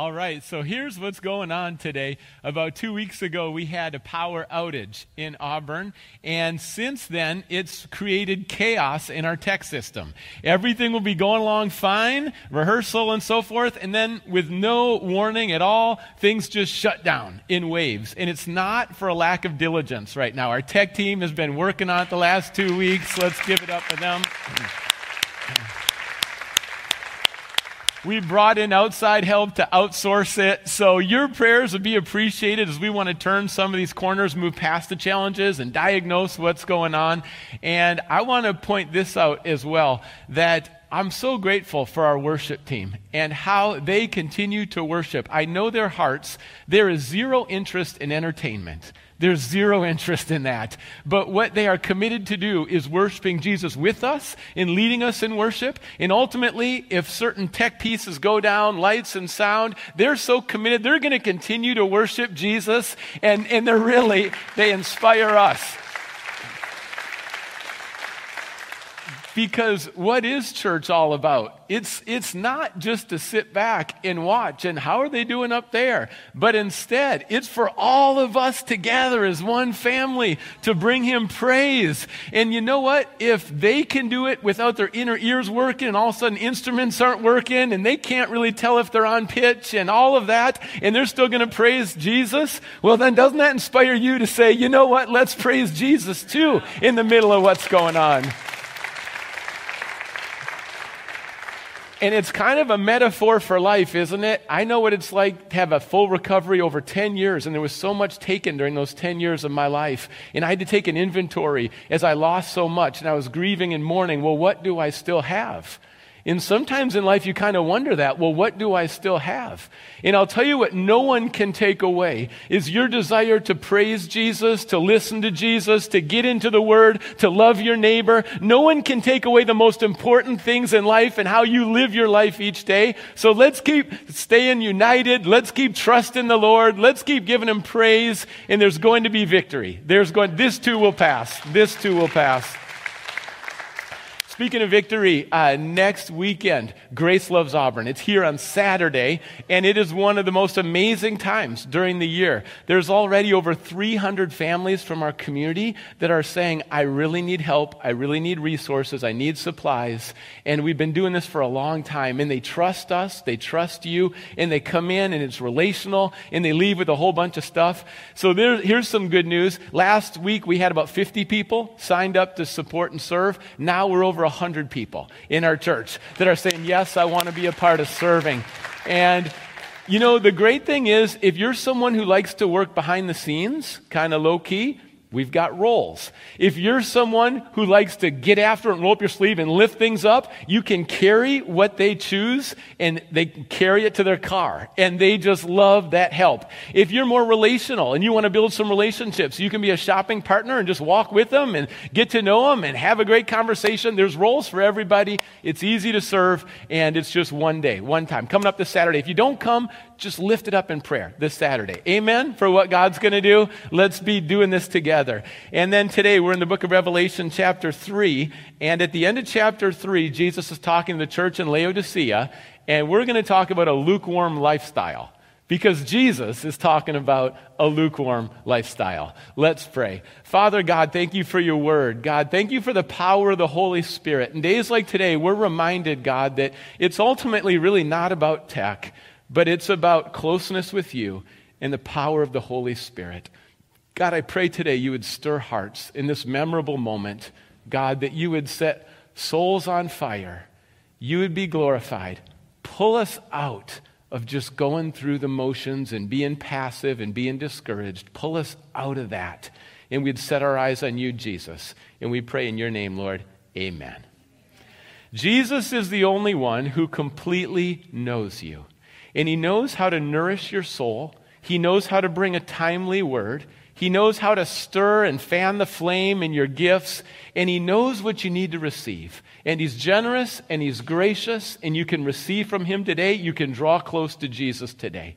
All right, so here's what's going on today. About 2 weeks ago, we had a power outage in Auburn, and since then, it's created chaos in our tech system. Everything will be going along fine, rehearsal and so forth, and then with no warning at all, things just shut down in waves. And it's not for a lack of diligence right now. Our tech team has been working on it the last 2 weeks. Let's give it up for them. We brought in outside help to outsource it. So your prayers would be appreciated as we want to turn some of these corners, move past the challenges, and diagnose what's going on. And I want to point this out as well, that I'm so grateful for our worship team and how they continue to worship. I know their hearts. There is zero interest in entertainment. There's zero interest in that. But what they are committed to do is worshiping Jesus with us and leading us in worship. And ultimately, if certain tech pieces go down, lights and sound, they're so committed, they're going to continue to worship Jesus. And they inspire us. Because what is church all about? It's not just to sit back and watch and how are they doing up there? But instead, it's for all of us together as one family to bring him praise. And you know what? If they can do it without their inner ears working and all of a sudden instruments aren't working and they can't really tell if they're on pitch and all of that and they're still going to praise Jesus, well then doesn't that inspire you to say, you know what? Let's praise Jesus too in the middle of what's going on. And it's kind of a metaphor for life, isn't it? I know what it's like to have a full recovery over 10 years, and there was so much taken during those 10 years of my life. And I had to take an inventory as I lost so much, and I was grieving and mourning. Well, what do I still have? And sometimes in life you kind of wonder that, well, what do I still have? And I'll tell you what no one can take away is your desire to praise Jesus, to listen to Jesus, to get into the Word, to love your neighbor. No one can take away the most important things in life and how you live your life each day. So let's keep staying united. Let's keep trusting the Lord. Let's keep giving Him praise. And there's going to be victory. This too will pass. This too will pass. Speaking of victory, next weekend, Grace Loves Auburn. It's here on Saturday, and it is one of the most amazing times during the year. There's already over 300 families from our community that are saying, I really need help, I really need resources, I need supplies. And we've been doing this for a long time, and they trust us, they trust you, and they come in, and it's relational, and they leave with a whole bunch of stuff. So here's some good news. Last week, we had about 50 people signed up to support and serve. Now we're over 100 people in our church that are saying, yes, I want to be a part of serving. And you know, the great thing is, if you're someone who likes to work behind the scenes, kind of low key, we've got roles. If you're someone who likes to get after it and roll up your sleeve and lift things up, you can carry what they choose and they carry it to their car. And they just love that help. If you're more relational and you want to build some relationships, you can be a shopping partner and just walk with them and get to know them and have a great conversation. There's roles for everybody. It's easy to serve, and it's just one day, one time. Coming up this Saturday. If you don't come, just lift it up in prayer this Saturday. Amen for what God's going to do. Let's be doing this together. And then today we're in the book of Revelation chapter 3. And at the end of chapter 3, Jesus is talking to the church in Laodicea. And we're going to talk about a lukewarm lifestyle. Because Jesus is talking about a lukewarm lifestyle. Let's pray. Father God, thank you for your word. God, thank you for the power of the Holy Spirit. In days like today, we're reminded, God, that it's ultimately really not about tech, but it's about closeness with you and the power of the Holy Spirit. God, I pray today you would stir hearts in this memorable moment. God, that you would set souls on fire. You would be glorified. Pull us out of just going through the motions and being passive and being discouraged. Pull us out of that. And we'd set our eyes on you, Jesus. And we pray in your name, Lord. Amen. Jesus is the only one who completely knows you. And he knows how to nourish your soul. He knows how to bring a timely word. He knows how to stir and fan the flame in your gifts. And he knows what you need to receive. And he's generous and he's gracious. And you can receive from him today. You can draw close to Jesus today.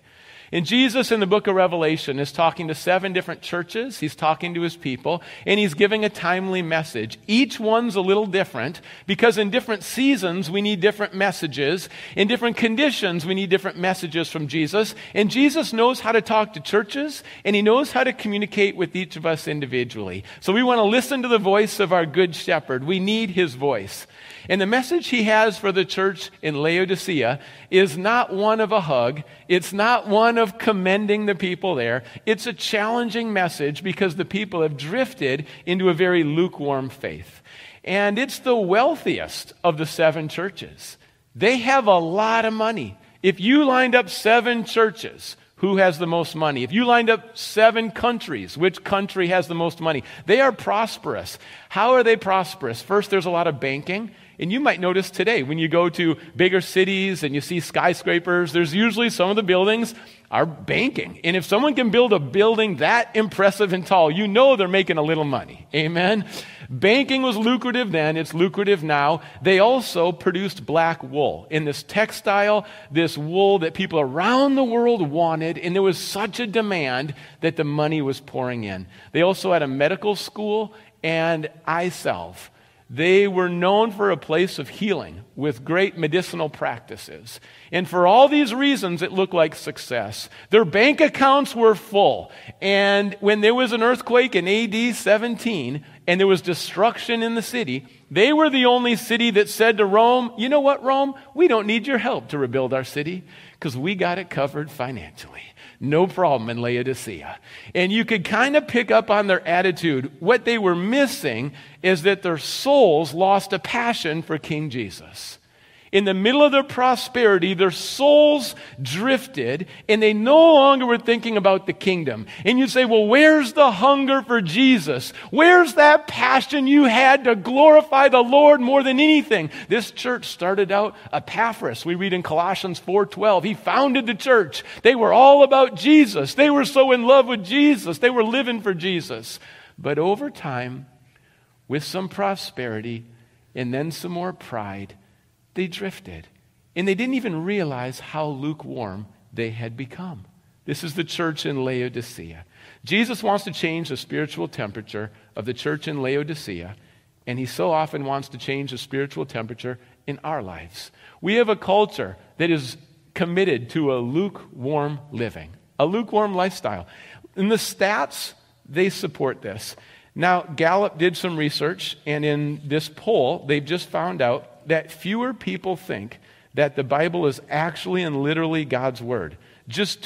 And Jesus in the book of Revelation is talking to 7 different churches. He's talking to his people, and he's giving a timely message. Each one's a little different because in different seasons we need different messages. In different conditions we need different messages from Jesus. And Jesus knows how to talk to churches, and he knows how to communicate with each of us individually. So we want to listen to the voice of our good shepherd. We need his voice. And the message he has for the church in Laodicea is not one of a hug. It's not one of commending the people there. It's a challenging message because the people have drifted into a very lukewarm faith. And it's the wealthiest of the 7 churches. They have a lot of money. If you lined up 7 churches, who has the most money? If you lined up 7 countries, which country has the most money? They are prosperous. How are they prosperous? First, there's a lot of banking. And you might notice today, when you go to bigger cities and you see skyscrapers, there's usually some of the buildings are banking. And if someone can build a building that impressive and tall, you know they're making a little money. Amen? Banking was lucrative then. It's lucrative now. They also produced black wool. In this textile, this wool that people around the world wanted, and there was such a demand that the money was pouring in. They also had a medical school and eye salve. They were known for a place of healing with great medicinal practices. And for all these reasons, it looked like success. Their bank accounts were full. And when there was an earthquake in AD 17 and there was destruction in the city, they were the only city that said to Rome, you know what, Rome? We don't need your help to rebuild our city because we got it covered financially. No problem in Laodicea. And you could kind of pick up on their attitude. What they were missing is that their souls lost a passion for King Jesus. In the middle of their prosperity, their souls drifted, and they no longer were thinking about the kingdom. And you say, well, where's the hunger for Jesus? Where's that passion you had to glorify the Lord more than anything? This church started out Epaphras. We read in Colossians 4:12. He founded the church. They were all about Jesus. They were so in love with Jesus. They were living for Jesus. But over time, with some prosperity and then some more pride, they drifted. And they didn't even realize how lukewarm they had become. This is the church in Laodicea. Jesus wants to change the spiritual temperature of the church in Laodicea, and he so often wants to change the spiritual temperature in our lives. We have a culture that is committed to a lukewarm living, a lukewarm lifestyle. And the stats, they support this. Now, Gallup did some research, and in this poll, they've just found out that fewer people think that the Bible is actually and literally God's Word. Just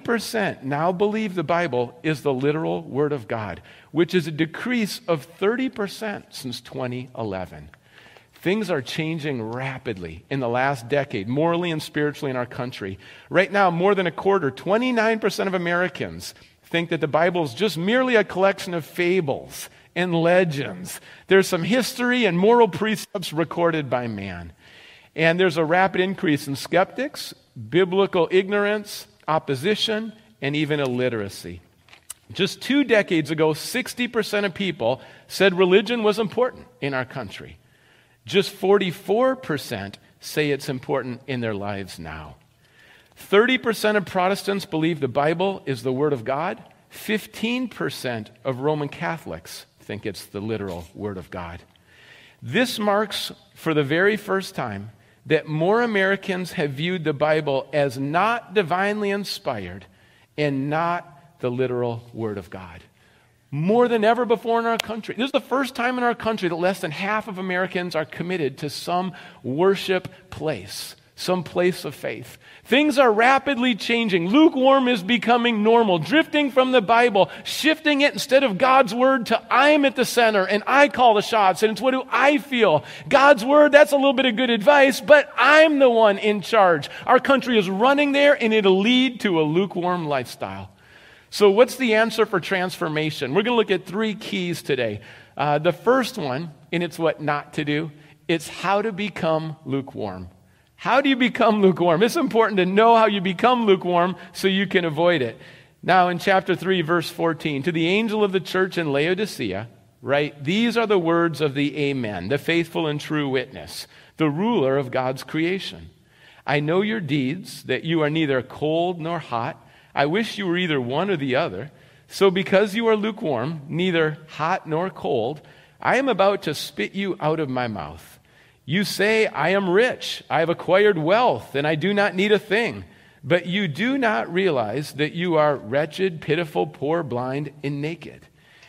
20% now believe the Bible is the literal Word of God, which is a decrease of 30% since 2011. Things are changing rapidly in the last decade, morally and spiritually in our country. Right now, more than a quarter, 29% of Americans think that the Bible is just merely a collection of fables and legends. There's some history and moral precepts recorded by man. And there's a rapid increase in skeptics, biblical ignorance, opposition, and even illiteracy. Just 2 decades ago, 60% of people said religion was important in our country. Just 44% say it's important in their lives now. 30% of Protestants believe the Bible is the Word of God. 15% of Roman Catholics think it's the literal Word of God. This marks, for the very first time, that more Americans have viewed the Bible as not divinely inspired and not the literal Word of God. More than ever before in our country. This is the first time in our country that less than half of Americans are committed to some worship place, some place of faith. Things are rapidly changing. Lukewarm is becoming normal, drifting from the Bible, shifting it instead of God's Word to I'm at the center and I call the shots and it's what do I feel. God's Word, that's a little bit of good advice, but I'm the one in charge. Our country is running there and it'll lead to a lukewarm lifestyle. So what's the answer for transformation? We're going to look at 3 keys today. The first one, and it's what not to do, it's how to become lukewarm. How do you become lukewarm? It's important to know how you become lukewarm so you can avoid it. Now in chapter 3, verse 14, to the angel of the church in Laodicea, right, these are the words of the Amen, the faithful and true witness, the ruler of God's creation. I know your deeds, that you are neither cold nor hot. I wish you were either one or the other. So because you are lukewarm, neither hot nor cold, I am about to spit you out of my mouth. You say, I am rich, I have acquired wealth, and I do not need a thing. But you do not realize that you are wretched, pitiful, poor, blind, and naked.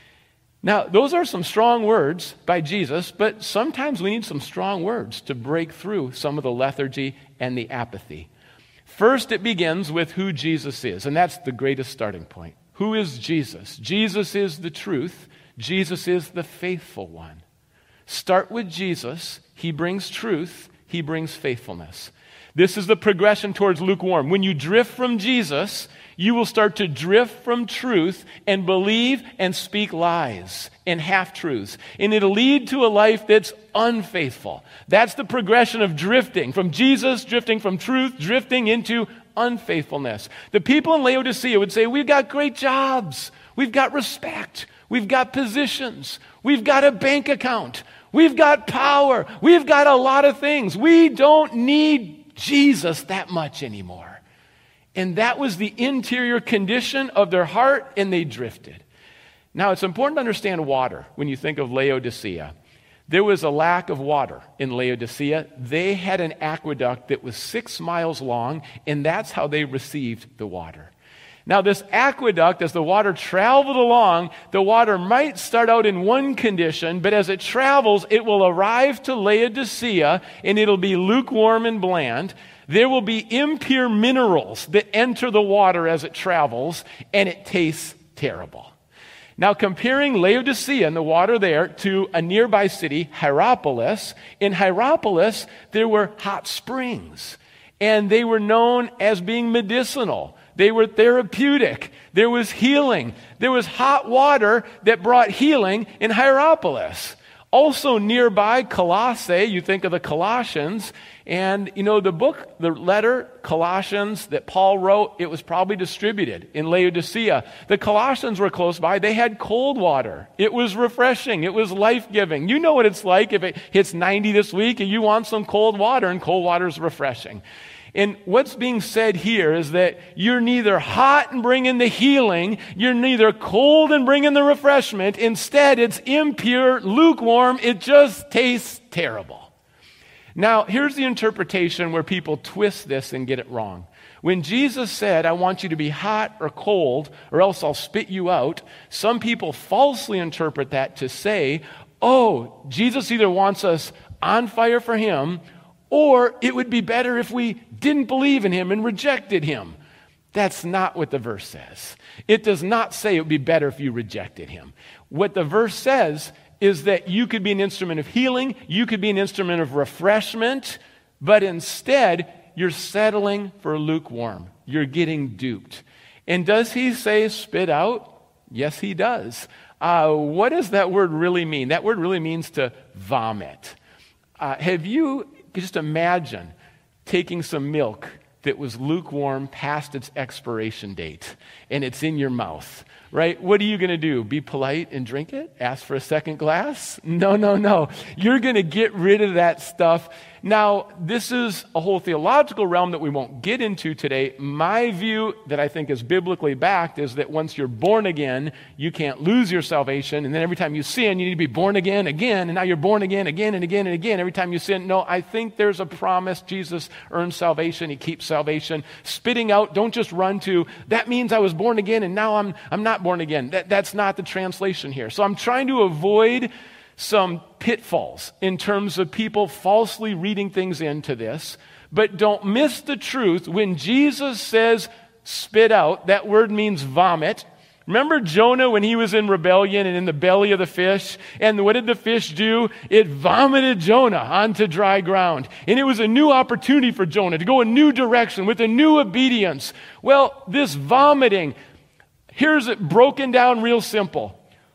Now, those are some strong words by Jesus, but sometimes we need some strong words to break through some of the lethargy and the apathy. First, it begins with who Jesus is, and that's the greatest starting point. Who is Jesus? Jesus is the truth. Jesus is the faithful one. Start with Jesus. He brings truth. He brings faithfulness. This is the progression towards lukewarm. When you drift from Jesus, you will start to drift from truth and believe and speak lies and half-truths. And it'll lead to a life that's unfaithful. That's the progression of drifting from Jesus, drifting from truth, drifting into unfaithfulness. The people in Laodicea would say, we've got great jobs. We've got respect. We've got positions. We've got a bank account. We've got power. We've got a lot of things. We don't need Jesus that much anymore. And that was the interior condition of their heart, and they drifted. Now, it's important to understand water when you think of Laodicea. There was a lack of water in Laodicea. They had an aqueduct that was 6 miles long, and that's how they received the water. Now, this aqueduct, as the water traveled along, the water might start out in one condition, but as it travels, it will arrive to Laodicea, and it'll be lukewarm and bland. There will be impure minerals that enter the water as it travels, and it tastes terrible. Now, comparing Laodicea and the water there to a nearby city, Hierapolis, in Hierapolis, there were hot springs, and they were known as being medicinal. They were therapeutic. There was healing. There was hot water that brought healing in Hierapolis. Also nearby, Colossae, you think of the Colossians, and the letter Colossians that Paul wrote, it was probably distributed in Laodicea. The Colossians were close by. They had cold water. It was refreshing. It was life-giving. You know what it's like if it hits 90 this week and you want some cold water, and cold water is refreshing. And what's being said here is that you're neither hot and bringing the healing, you're neither cold and bringing the refreshment. Instead, it's impure, lukewarm. It just tastes terrible. Now, here's the interpretation where people twist this and get it wrong. When Jesus said, I want you to be hot or cold, or else I'll spit you out, some people falsely interpret that to say, oh, Jesus either wants us on fire for him, or it would be better if we didn't believe in him and rejected him. That's not what the verse says. It does not say it would be better if you rejected him. What the verse says is that you could be an instrument of healing, you could be an instrument of refreshment, but instead you're settling for lukewarm. You're getting duped. And does he say spit out? Yes, he does. What does that word really mean? That word really means to vomit. Have you just imagine taking some milk that was lukewarm past its expiration date, and it's in your mouth, right? What are you going to do? Be polite and drink it? Ask for a second glass? No. You're going to get rid of that stuff. Now, this is a whole theological realm that we won't get into today. My view that I think is biblically backed is that once you're born again, you can't lose your salvation. And then every time you sin, you need to be born again, and now you're born again and again every time you sin. No, I think there's a promise. Jesus earns salvation. He keeps salvation. Spitting out, don't just run to, that means I was born again and now I'm not born again. That's not the translation here. So I'm trying to avoid some pitfalls in terms of people falsely reading things into this. But don't miss the truth. When Jesus says spit out, that word means vomit. Remember Jonah when he was in rebellion and in the belly of the fish? And what did the fish do? It vomited Jonah onto dry ground. And it was a new opportunity for Jonah to go a new direction with a new obedience. Well, this vomiting, here's it broken down real simple.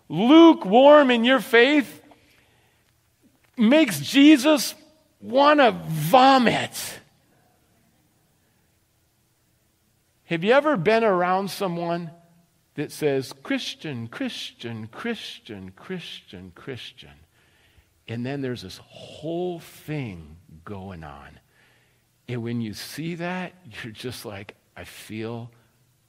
Lukewarm in your faith makes Jesus want to vomit. Have you ever been around someone that says, Christian, Christian, Christian, Christian, Christian, and then there's this whole thing going on? And when you see that, you're just like, I feel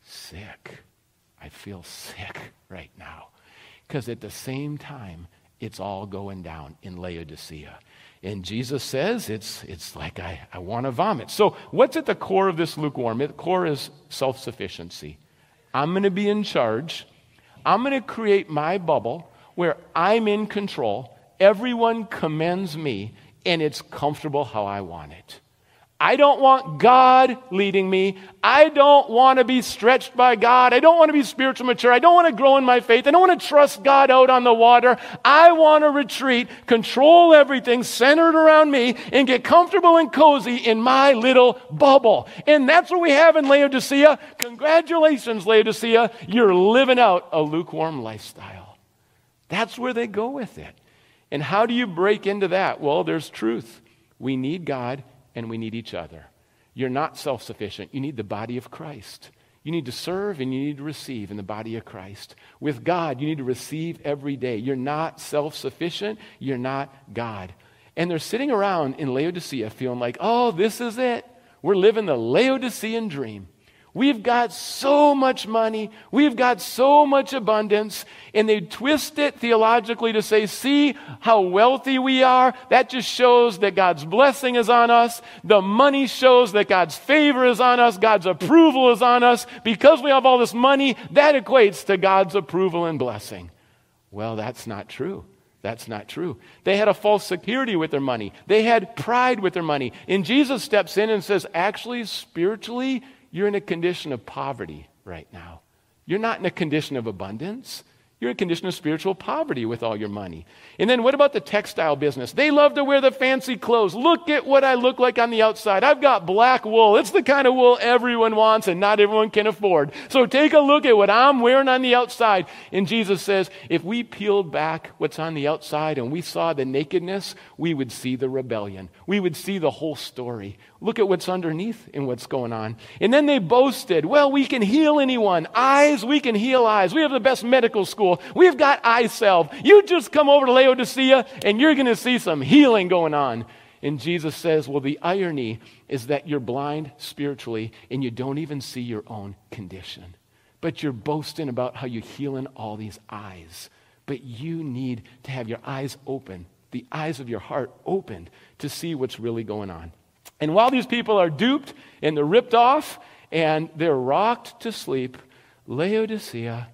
sick. I feel sick right now. Because at the same time, it's all going down in Laodicea. And Jesus says it's like I want to vomit. So what's at the core of this lukewarm? At the core is self-sufficiency. I'm going to be in charge. I'm going to create my bubble where I'm in control. Everyone commends me, and it's comfortable how I want it. I don't want God leading me. I don't want to be stretched by God. I don't want to be spiritually mature. I don't want to grow in my faith. I don't want to trust God out on the water. I want to retreat, control everything centered around me, and get comfortable and cozy in my little bubble. And that's what we have in Laodicea. Congratulations, Laodicea. You're living out a lukewarm lifestyle. That's where they go with it. And how do you break into that? Well, there's truth. We need God. And we need each other. You're not self-sufficient. You need the body of Christ. You need to serve and you need to receive in the body of Christ. With God, you need to receive every day. You're not self-sufficient. You're not God. And they're sitting around in Laodicea feeling like, oh, this is it. We're living the Laodicean dream. We've got so much money. We've got so much abundance. And they twist it theologically to say, see how wealthy we are? That just shows that God's blessing is on us. The money shows that God's favor is on us. God's approval is on us. Because we have all this money, that equates to God's approval and blessing. Well, that's not true. That's not true. They had a false security with their money. They had pride with their money. And Jesus steps in and says, actually, spiritually, you're in a condition of poverty right now. You're not in a condition of abundance. You're in a condition of spiritual poverty with all your money. And then what about the textile business? They love to wear the fancy clothes. Look at what I look like on the outside. I've got black wool. It's the kind of wool everyone wants and not everyone can afford. So take a look at what I'm wearing on the outside. And Jesus says, if we peeled back what's on the outside and we saw the nakedness, we would see the rebellion. We would see the whole story. Look at what's underneath and what's going on. And then they boasted, well, we can heal anyone. Eyes, we can heal eyes. We have the best medical school. We've got eye salve. You just come over to Laodicea and you're going to see some healing going on. And Jesus says, well, the irony is that you're blind spiritually and you don't even see your own condition. But you're boasting about how you're healing all these eyes. But you need to have your eyes open, the eyes of your heart opened to see what's really going on. And while these people are duped and they're ripped off and they're rocked to sleep, Laodicea,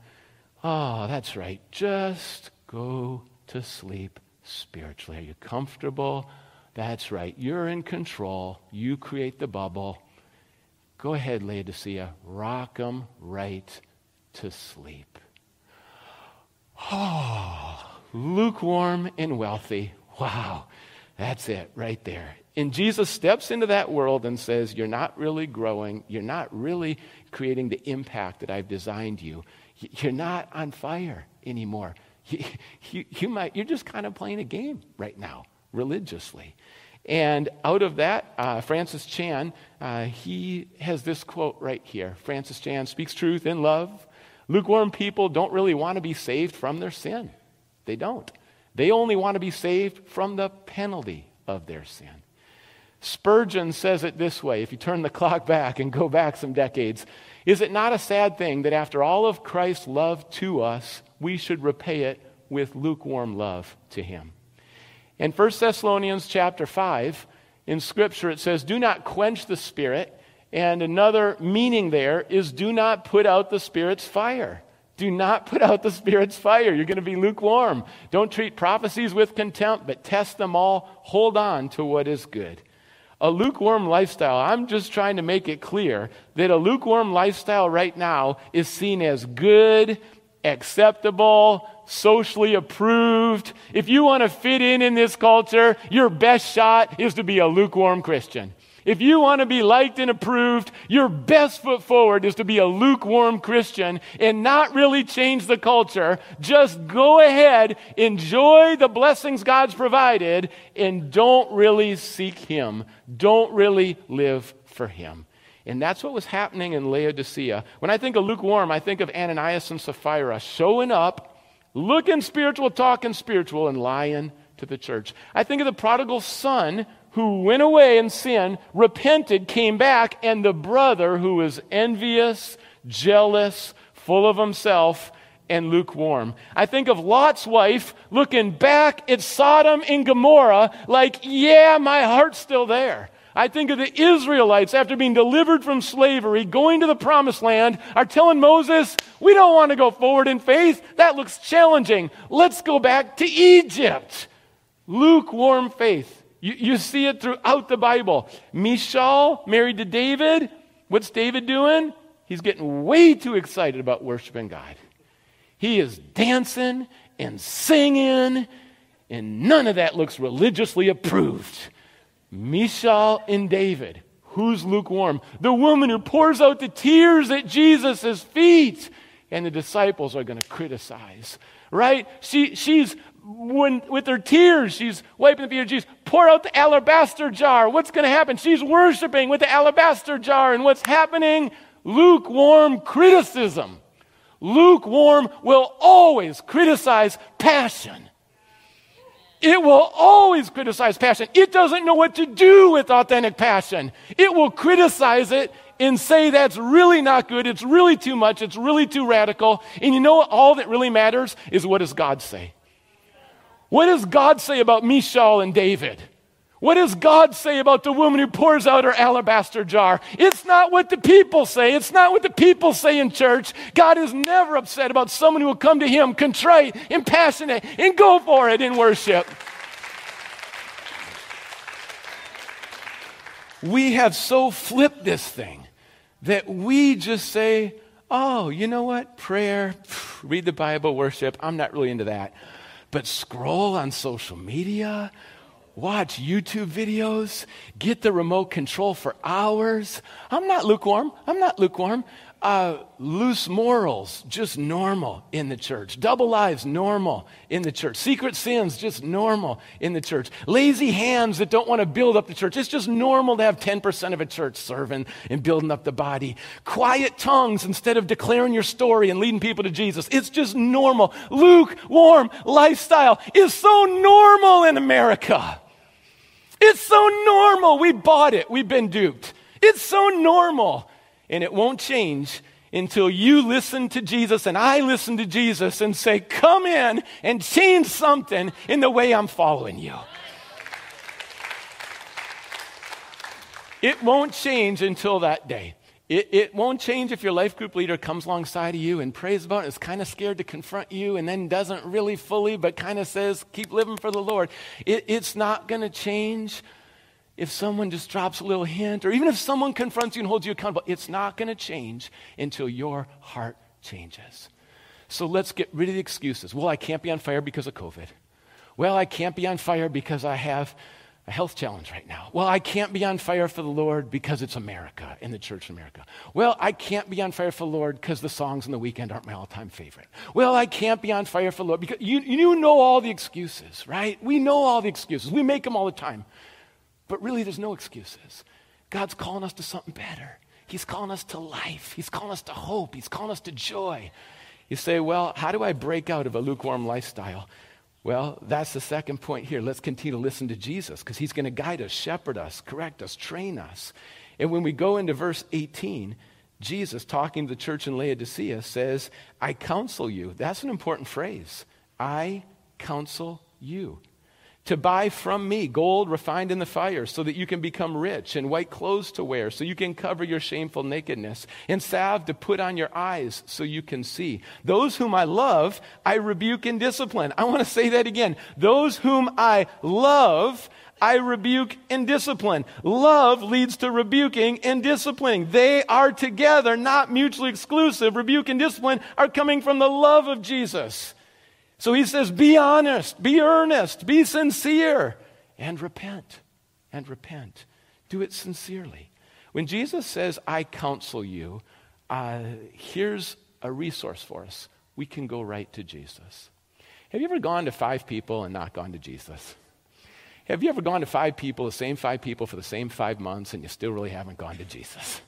oh, that's right, just go to sleep spiritually. Are you comfortable? That's right, you're in control. You create the bubble. Go ahead, Laodicea, rock them right to sleep. Oh, lukewarm and wealthy. Wow, that's it right there. And Jesus steps into that world and says, you're not really growing. You're not really creating the impact that I've designed you. You're not on fire anymore. You're just kind of playing a game right now, religiously. And out of that, Francis Chan, he has this quote right here. Francis Chan speaks truth in love. Lukewarm people don't really want to be saved from their sin. They don't. They only want to be saved from the penalty of their sin. Spurgeon says it this way, if you turn the clock back and go back some decades, is it not a sad thing that after all of Christ's love to us, we should repay it with lukewarm love to him? In 1 Thessalonians chapter 5, in Scripture it says, do not quench the Spirit, and another meaning there is do not put out the Spirit's fire. Do not put out the Spirit's fire. You're going to be lukewarm. Don't treat prophecies with contempt, but test them all. Hold on to what is good. A lukewarm lifestyle, I'm just trying to make it clear that a lukewarm lifestyle right now is seen as good, acceptable, socially approved. If you want to fit in this culture, your best shot is to be a lukewarm Christian. If you want to be liked and approved, your best foot forward is to be a lukewarm Christian and not really change the culture. Just go ahead, enjoy the blessings God's provided, and don't really seek him. Don't really live for him. And that's what was happening in Laodicea. When I think of lukewarm, I think of Ananias and Sapphira showing up, looking spiritual, talking spiritual, and lying to the church. I think of the prodigal son who went away in sin, repented, came back, and the brother who was envious, jealous, full of himself, and lukewarm. I think of Lot's wife looking back at Sodom and Gomorrah like, yeah, my heart's still there. I think of the Israelites after being delivered from slavery, going to the promised land, are telling Moses, we don't want to go forward in faith. That looks challenging. Let's go back to Egypt. Lukewarm faith. You see it throughout the Bible. Michal married to David. What's David doing? He's getting way too excited about worshiping God. He is dancing and singing, and none of that looks religiously approved. Michal and David. Who's lukewarm? The woman who pours out the tears at Jesus' feet. And the disciples are going to criticize. Right? She's with her tears, she's wiping the feet of Jesus. Pour out the alabaster jar. What's going to happen? She's worshiping with the alabaster jar. And what's happening? Lukewarm criticism. Lukewarm will always criticize passion. It will always criticize passion. It doesn't know what to do with authentic passion. It will criticize it and say that's really not good, it's really too much, it's really too radical. And you know what? All that really matters is what does God say? What does God say about Michal and David? What does God say about the woman who pours out her alabaster jar? It's not what the people say. It's not what the people say in church. God is never upset about someone who will come to him contrite and passionate and go for it in worship. We have so flipped this thing that we just say, oh, you know what? Prayer, read the Bible, worship. I'm not really into that. But scroll on social media, watch YouTube videos, get the remote control for hours. I'm not lukewarm. Loose morals, just normal in the church. Double lives, normal in the church. Secret sins, just normal in the church. Lazy hands that don't want to build up the church. It's just normal to have 10% of a church serving and building up the body. Quiet tongues instead of declaring your story and leading people to Jesus. It's just normal. Lukewarm lifestyle is so normal in America. It's so normal. We bought it. We've been duped. It's so normal. And it won't change until you listen to Jesus and I listen to Jesus and say, come in and change something in the way I'm following you. It won't change until that day. It won't change if your life group leader comes alongside of you and prays about it, is kind of scared to confront you and then doesn't really fully, but kind of says, keep living for the Lord. It's not going to change if someone just drops a little hint, or even if someone confronts you and holds you accountable. It's not going to change until your heart changes. So let's get rid of the excuses. Well, I can't be on fire because of COVID. Well, I can't be on fire because I have a health challenge right now. Well, I can't be on fire for the Lord because it's America and the church in America. Well, I can't be on fire for the Lord because the songs on the weekend aren't my all-time favorite. Well, I can't be on fire for the Lord because you know all the excuses, right? We know all the excuses. We make them all the time. But really, there's no excuses. God's calling us to something better. He's calling us to life. He's calling us to hope. He's calling us to joy. You say, well, how do I break out of a lukewarm lifestyle? Well, that's the second point here. Let's continue to listen to Jesus because he's going to guide us, shepherd us, correct us, train us. And when we go into verse 18, Jesus, talking to the church in Laodicea, says, I counsel you. That's an important phrase. I counsel you to buy from me gold refined in the fire so that you can become rich, and white clothes to wear so you can cover your shameful nakedness, and salve to put on your eyes so you can see. Those whom I love, I rebuke and discipline. I want to say that again. Those whom I love, I rebuke and discipline. Love leads to rebuking and disciplining. They are together, not mutually exclusive. Rebuke and discipline are coming from the love of Jesus. So he says, be honest, be earnest, be sincere, and repent. And repent. Do it sincerely. When Jesus says, I counsel you, here's a resource for us. We can go right to Jesus. Have you ever gone to 5 people and not gone to Jesus? Have you ever gone to 5 people, the same 5 people for the same 5 months, and you still really haven't gone to Jesus?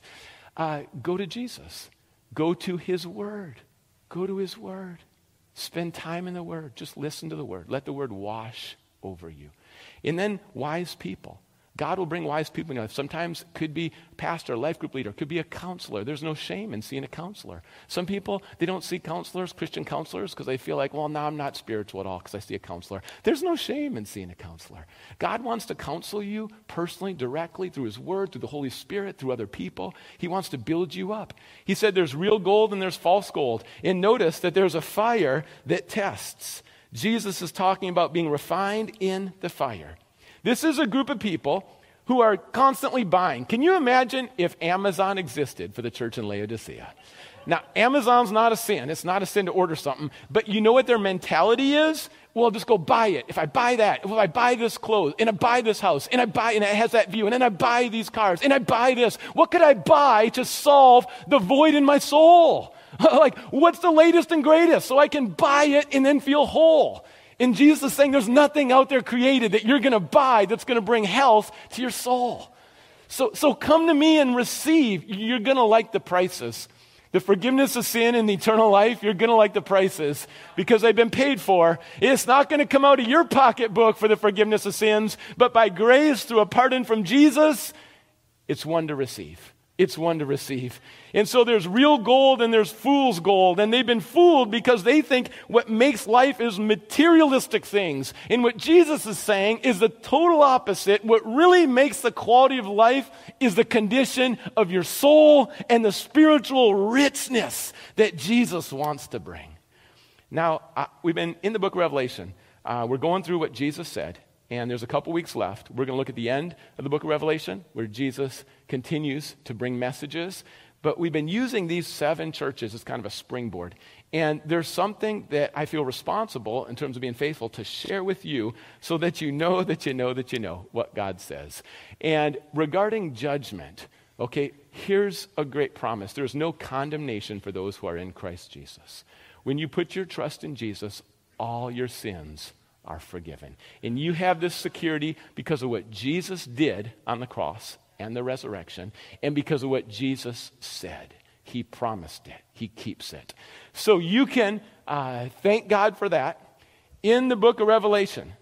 Go to Jesus. Go to his word. Go to his word. Spend time in the word. Just listen to the word. Let the word wash over you. And then wise people. God will bring wise people in your life. Sometimes it could be a pastor, a life group leader, it could be a counselor. There's no shame in seeing a counselor. Some people, they don't see counselors, Christian counselors, because they feel like, well, now I'm not spiritual at all because I see a counselor. There's no shame in seeing a counselor. God wants to counsel you personally, directly, through his word, through the Holy Spirit, through other people. He wants to build you up. He said there's real gold and there's false gold. And notice that there's a fire that tests. Jesus is talking about being refined in the fire. This is a group of people who are constantly buying. Can you imagine if Amazon existed for the church in Laodicea? Now, Amazon's not a sin. It's not a sin to order something. But you know what their mentality is? Well, just go buy it. If I buy that, if I buy this clothes, and I buy this house, and it has that view, and then I buy these cars, and I buy this, what could I buy to solve the void in my soul? Like, what's the latest and greatest so I can buy it and then feel whole? And Jesus is saying there's nothing out there created that you're going to buy that's going to bring health to your soul. So come to me and receive. You're going to like the prices. The forgiveness of sin and the eternal life, you're going to like the prices because they've been paid for. It's not going to come out of your pocketbook for the forgiveness of sins, but by grace through a pardon from Jesus, it's one to receive. It's one to receive. And so there's real gold and there's fool's gold. And they've been fooled because they think what makes life is materialistic things. And what Jesus is saying is the total opposite. What really makes the quality of life is the condition of your soul and the spiritual richness that Jesus wants to bring. Now, we've been in the book of Revelation. We're going through what Jesus said. And there's a couple weeks left. We're going to look at the end of the book of Revelation where Jesus continues to bring messages. But we've been using these 7 churches as kind of a springboard. And there's something that I feel responsible in terms of being faithful to share with you so that you know that you know that you know what God says. And regarding judgment, okay, here's a great promise. There's no condemnation for those who are in Christ Jesus. When you put your trust in Jesus, all your sins are forgiven. And you have this security because of what Jesus did on the cross and the resurrection, and because of what Jesus said. He promised it. He keeps it. So you can thank God for that. In the book of Revelation,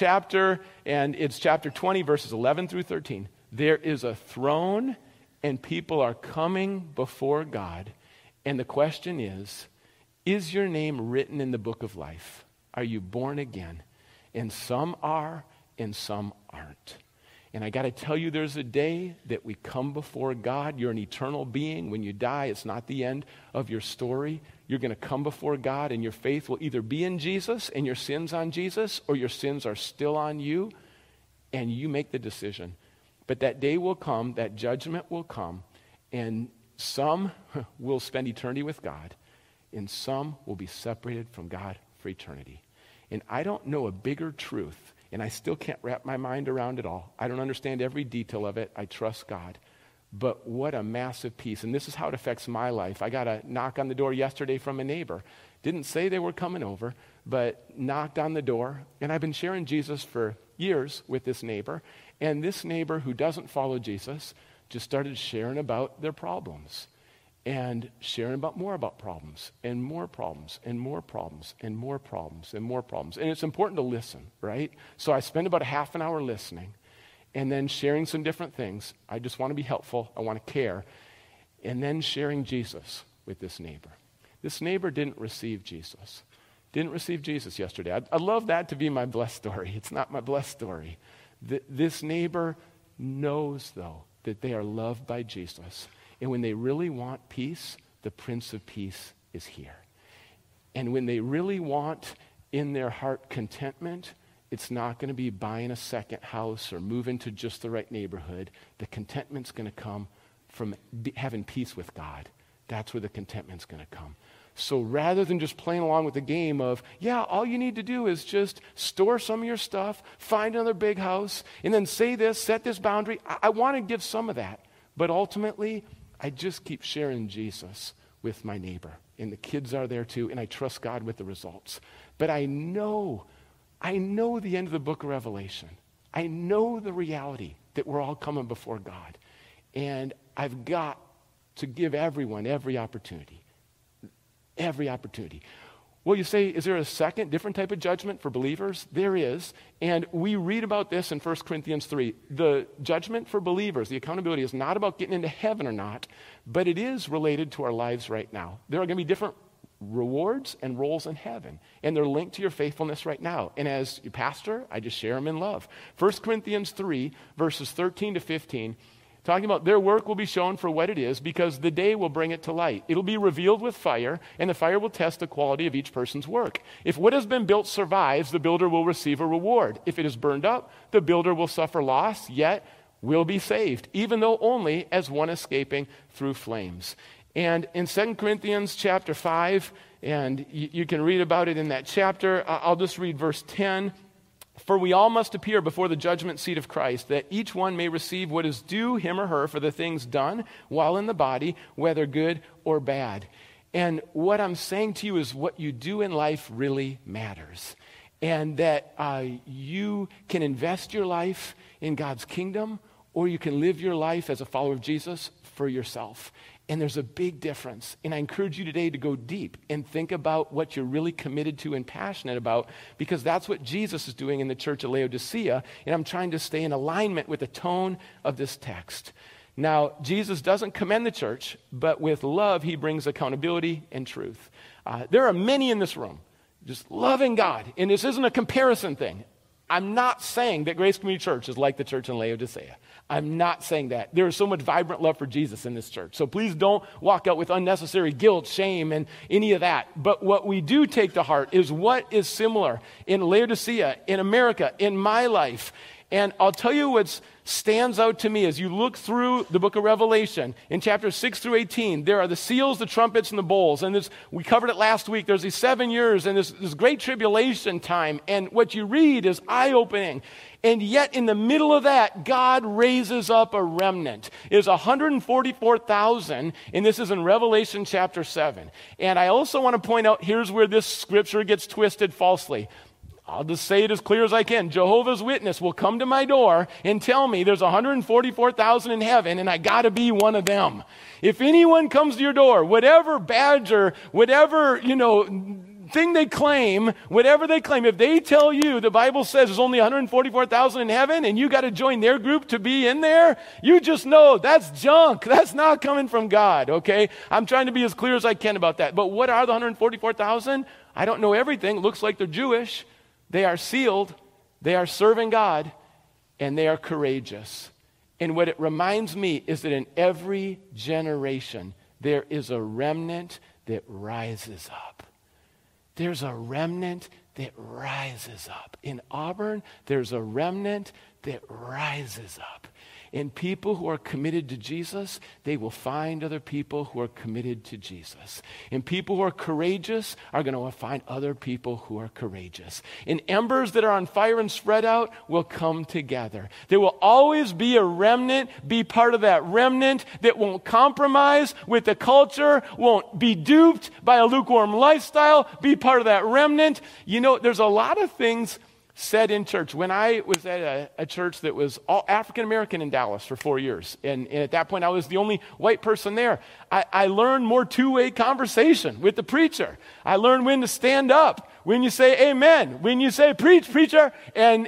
it's chapter 20, verses 11 through 13, there is a throne and people are coming before God. And the question is your name written in the book of life? Are you born again? And some are, and some aren't. And I got to tell you, there's a day that we come before God. You're an eternal being. When you die, it's not the end of your story. You're going to come before God, and your faith will either be in Jesus and your sins on Jesus, or your sins are still on you, and you make the decision. But that day will come, that judgment will come, and some will spend eternity with God, and some will be separated from God for eternity. And I don't know a bigger truth, and I still can't wrap my mind around it all. I don't understand every detail of it. I trust God. But what a massive peace. And this is how it affects my life. I got a knock on the door yesterday from a neighbor. Didn't say they were coming over, but knocked on the door. And I've been sharing Jesus for years with this neighbor. And this neighbor who doesn't follow Jesus just started sharing about their problems. And sharing about more about problems, and more problems, and more problems, and more problems, and more problems. And it's important to listen, right? So I spend about a half an hour listening, and then sharing some different things. I just want to be helpful. I want to care. And then sharing Jesus with this neighbor. This neighbor didn't receive Jesus. Didn't receive Jesus yesterday. I'd love that to be my blessed story. It's not my blessed story. This neighbor knows, though, that they are loved by Jesus. And when they really want peace, the Prince of Peace is here. And when they really want in their heart contentment, it's not going to be buying a second house or moving to just the right neighborhood. The contentment's going to come from having peace with God. That's where the contentment's going to come. So rather than just playing along with the game of, all you need to do is just store some of your stuff, find another big house, and then say this, set this boundary. I want to give some of that. But ultimately, I just keep sharing Jesus with my neighbor. And the kids are there too, and I trust God with the results. But I know the end of the book of Revelation. I know the reality that we're all coming before God. And I've got to give everyone every opportunity. Every opportunity. Well, you say, is there a second, different type of judgment for believers? There is. And we read about this in 1 Corinthians 3. The judgment for believers, the accountability, is not about getting into heaven or not, but it is related to our lives right now. There are going to be different rewards and roles in heaven, and they're linked to your faithfulness right now. And as your pastor, I just share them in love. 1 Corinthians 3, verses 13 to 15, talking about their work will be shown for what it is, because the day will bring it to light. It'll be revealed with fire, and the fire will test the quality of each person's work. If what has been built survives, the builder will receive a reward. If it is burned up, the builder will suffer loss, yet will be saved, even though only as one escaping through flames. And in 2 Corinthians chapter 5, and you can read about it in that chapter, I'll just read verse 10. For we all must appear before the judgment seat of Christ, that each one may receive what is due him or her for the things done while in the body, whether good or bad. And what I'm saying to you is what you do in life really matters. And that you can invest your life in God's kingdom, or you can live your life as a follower of Jesus for yourself. And there's a big difference. And I encourage you today to go deep and think about what you're really committed to and passionate about, because that's what Jesus is doing in the church of Laodicea. And I'm trying to stay in alignment with the tone of this text. Now, Jesus doesn't commend the church, but with love, he brings accountability and truth. There are many in this room just loving God. And this isn't a comparison thing. I'm not saying that Grace Community Church is like the church in Laodicea. I'm not saying that. There is so much vibrant love for Jesus in this church. So please don't walk out with unnecessary guilt, shame, and any of that. But what we do take to heart is what is similar in Laodicea, in America, in my life. And I'll tell you what stands out to me as you look through the book of Revelation. In chapters 6 through 18, there are the seals, the trumpets, and the bowls. And we covered it last week. There's these 7 years and this great tribulation time. And what you read is eye-opening. And yet in the middle of that, God raises up a remnant. It's 144,000, and this is in Revelation chapter 7. And I also want to point out, here's where this scripture gets twisted falsely. I'll just say it as clear as I can. Jehovah's Witness will come to my door and tell me there's 144,000 in heaven, and I got to be one of them. If anyone comes to your door, whatever badge or whatever, thing they claim, whatever they claim, if they tell you the Bible says there's only 144,000 in heaven and you got to join their group to be in there, you just know that's junk. That's not coming from God, okay? I'm trying to be as clear as I can about that. But what are the 144,000? I don't know everything. It looks like they're Jewish. They are sealed, they are serving God, and they are courageous. And what it reminds me is that in every generation, there is a remnant that rises up. There's a remnant that rises up. In Auburn, there's a remnant that rises up. And people who are committed to Jesus, they will find other people who are committed to Jesus. And people who are courageous are going to find other people who are courageous. And embers that are on fire and spread out will come together. There will always be a remnant, be part of that remnant that won't compromise with the culture, won't be duped by a lukewarm lifestyle, be part of that remnant. There's a lot of things said in church. When I was at a church that was all African-American in Dallas for 4 years, and at that point I was the only white person there, I learned more two-way conversation with the preacher. I learned when to stand up, when you say amen, when you say preach, preacher, and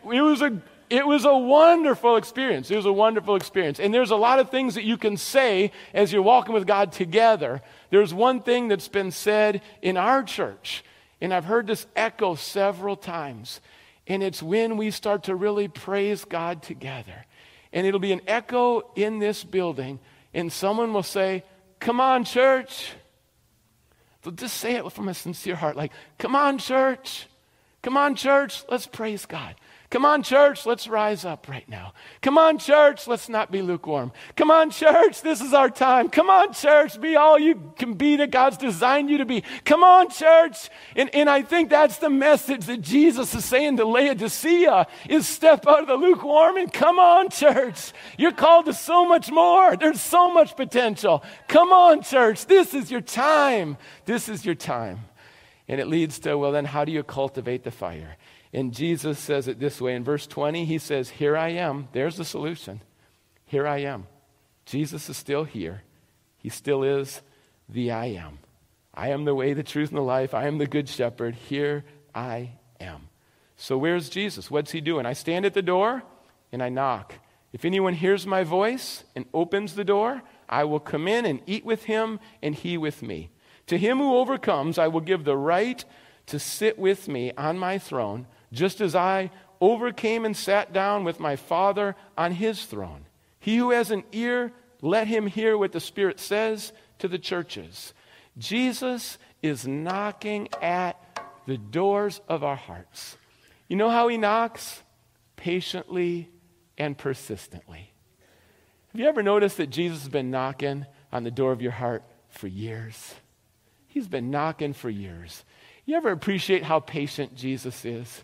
it was a wonderful experience. It was a wonderful experience. And there's a lot of things that you can say as you're walking with God together. There's one thing that's been said in our church, and I've heard this echo several times, and it's when we start to really praise God together. And it'll be an echo in this building, and someone will say, "Come on, church." So just say it from a sincere heart, like, "Come on, church. Come on, church. Let's praise God. Come on, church, let's rise up right now. Come on, church, let's not be lukewarm. Come on, church, this is our time. Come on, church, be all you can be that God's designed you to be. Come on, church." And I think that's the message that Jesus is saying to Laodicea, is step out of the lukewarm and come on, church. You're called to so much more. There's so much potential. Come on, church, this is your time. This is your time. And it leads to, well, then how do you cultivate the fire? And Jesus says it this way. In verse 20, he says, "Here I am." There's the solution. Here I am. Jesus is still here. He still is the I am. I am the way, the truth, and the life. I am the good shepherd. Here I am. So where's Jesus? What's he doing? I stand at the door and I knock. If anyone hears my voice and opens the door, I will come in and eat with him and he with me. To him who overcomes, I will give the right to sit with me on my throne, just as I overcame and sat down with my Father on his throne. He who has an ear, let him hear what the Spirit says to the churches. Jesus is knocking at the doors of our hearts. You know how he knocks? Patiently and persistently. Have you ever noticed that Jesus has been knocking on the door of your heart for years? He's been knocking for years. You ever appreciate how patient Jesus is?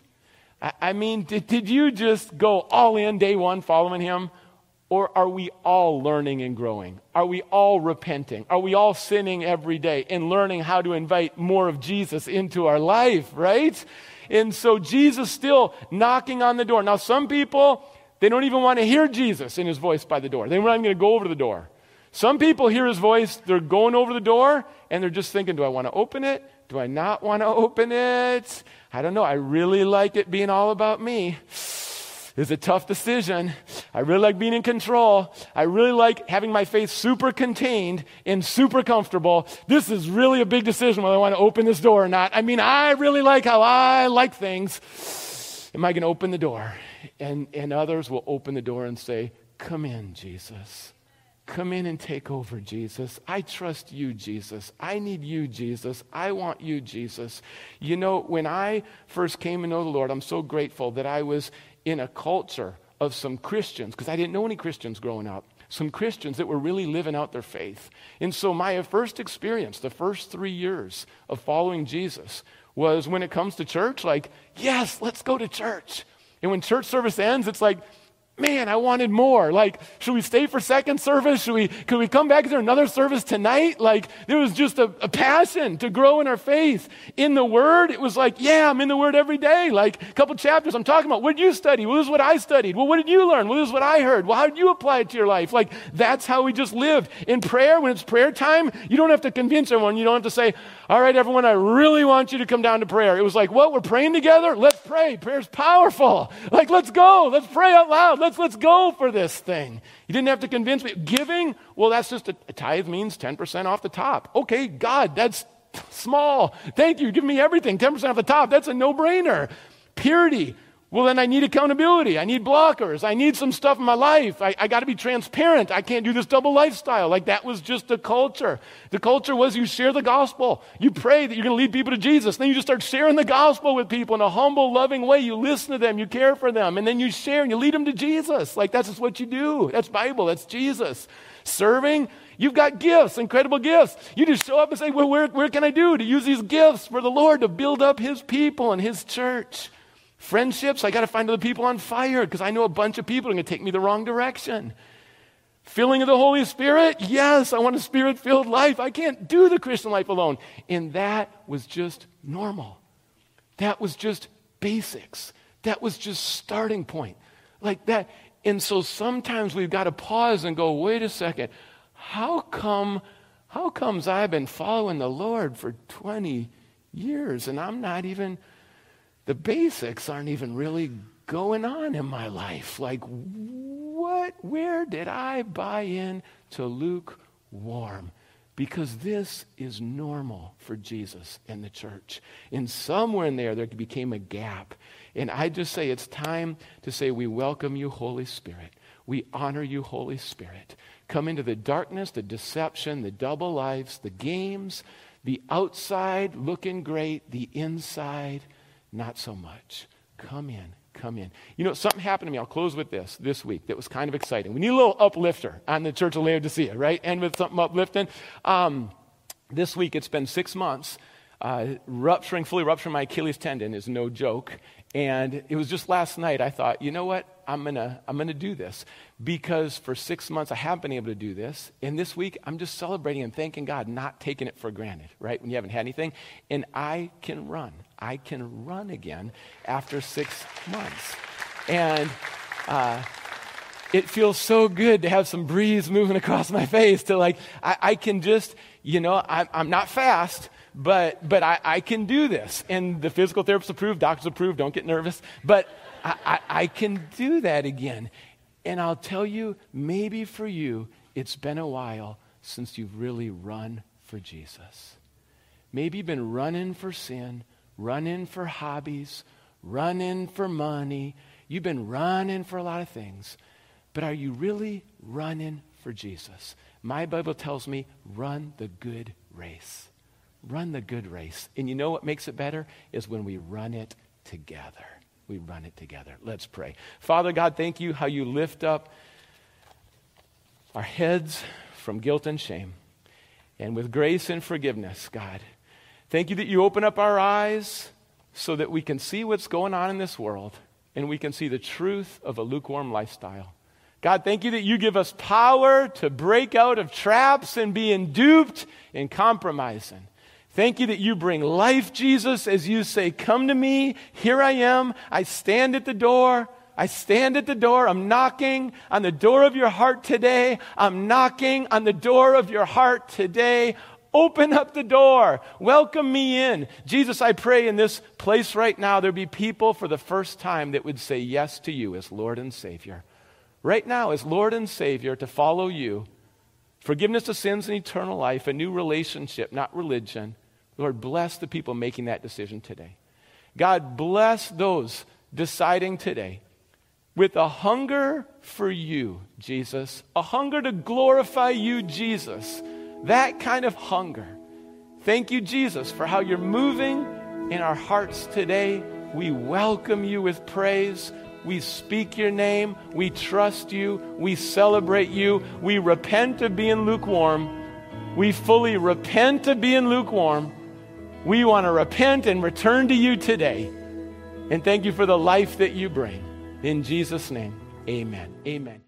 I mean, did you just go all in day one following him? Or are we all learning and growing? Are we all repenting? Are we all sinning every day and learning how to invite more of Jesus into our life, right? And so Jesus still knocking on the door. Now, some people, they don't even want to hear Jesus in his voice by the door. They're not even going to go over to the door. Some people hear his voice, they're going over the door, and they're just thinking, do I want to open it? Do I not want to open it? I don't know. I really like it being all about me. It's a tough decision. I really like being in control. I really like having my faith super contained and super comfortable. This is really a big decision whether I want to open this door or not. I mean, I really like how I like things. Am I going to open the door? And others will open the door and say, come in, Jesus. Come in and take over, Jesus. I trust you, Jesus. I need you, Jesus. I want you, Jesus. You know, when I first came to know the Lord, I'm so grateful that I was in a culture of some Christians, because I didn't know any Christians growing up, some Christians that were really living out their faith. And so my first experience, the first 3 years of following Jesus, was when it comes to church, like, yes, let's go to church. And when church service ends, it's like, man, I wanted more. Like, should we stay for second service? Could we come back? Is there another service tonight? Like, there was just a passion to grow in our faith. In the Word, it was like, yeah, I'm in the Word every day. Like, a couple chapters I'm talking about. What did you study? Well, this is what I studied. Well, what did you learn? Well, this is what I heard. Well, how did you apply it to your life? Like, that's how we just lived. In prayer, when it's prayer time, you don't have to convince everyone. You don't have to say, all right, everyone, I really want you to come down to prayer. It was like, what? We're praying together? Let's pray. Prayer's powerful. Like, let's go. Let's pray out loud. Let's go for this thing. You didn't have to convince me. Giving, well, that's just a tithe means 10% off the top. Okay, God, that's small. Thank you. Give me everything. 10% off the top. That's a no-brainer. Purity. Well, then I need accountability. I need blockers. I need some stuff in my life. I got to be transparent. I can't do this double lifestyle. Like, that was just the culture. The culture was you share the gospel. You pray that you're going to lead people to Jesus. Then you just start sharing the gospel with people in a humble, loving way. You listen to them. You care for them. And then you share and you lead them to Jesus. Like, that's just what you do. That's Bible. That's Jesus. Serving, you've got gifts, incredible gifts. You just show up and say, well, where can I do to use these gifts for the Lord to build up his people and his church? Friendships, I got to find other people on fire because I know a bunch of people are going to take me the wrong direction. Filling of the Holy Spirit, yes, I want a Spirit-filled life. I can't do the Christian life alone. And that was just normal. That was just basics. That was just starting point. Like that. And so sometimes we've got to pause and go, wait a second, how comes I've been following the Lord for 20 years and I'm not even... The basics aren't even really going on in my life. Like, where did I buy in to lukewarm? Because this is normal for Jesus and the church. And somewhere in there became a gap. And I just say it's time to say we welcome you, Holy Spirit. We honor you, Holy Spirit. Come into the darkness, the deception, the double lives, the games, the outside looking great, the inside not so much. Come in, come in. You know, something happened to me. I'll close with this week that was kind of exciting. We need a little uplifter on the Church of Laodicea, right? End with something uplifting. This week, it's been 6 months. Fully rupturing my Achilles tendon is no joke. And it was just last night I thought, you know what? I'm gonna do this. Because for 6 months I haven't been able to do this. And this week I'm just celebrating and thanking God, not taking it for granted, right? When you haven't had anything. And I can run. I can run again after 6 months. And it feels so good to have some breeze moving across my face to like, I can just, you know, I'm not fast, but I can do this. And the physical therapist approved, doctors approved, don't get nervous. But I can do that again. And I'll tell you, maybe for you, it's been a while since you've really run for Jesus. Maybe you've been running for sin, running for hobbies, running for money. You've been running for a lot of things. But are you really running for Jesus? My Bible tells me, run the good race. Run the good race. And you know what makes it better? Is when we run it together. We run it together. Let's pray. Father God, thank you how you lift up our heads from guilt and shame. And with grace and forgiveness, God, thank you that you open up our eyes so that we can see what's going on in this world and we can see the truth of a lukewarm lifestyle. God, thank you that you give us power to break out of traps and being duped and compromising. Thank you that you bring life, Jesus, as you say, come to me, here I am, I stand at the door. I stand at the door. I'm knocking on the door of your heart today. I'm knocking on the door of your heart today. Open up the door. Welcome me in. Jesus, I pray in this place right now, there be people for the first time that would say yes to you as Lord and Savior. Right now, as Lord and Savior, to follow you. Forgiveness of sins and eternal life, a new relationship, not religion. Lord, bless the people making that decision today. God, bless those deciding today with a hunger for you, Jesus, a hunger to glorify you, Jesus, that kind of hunger. Thank you, Jesus, for how you're moving in our hearts today. We welcome you with praise. We speak your name. We trust you. We celebrate you. We repent of being lukewarm. We fully repent of being lukewarm. We want to repent and return to you today. And thank you for the life that you bring. In Jesus' name, amen. Amen.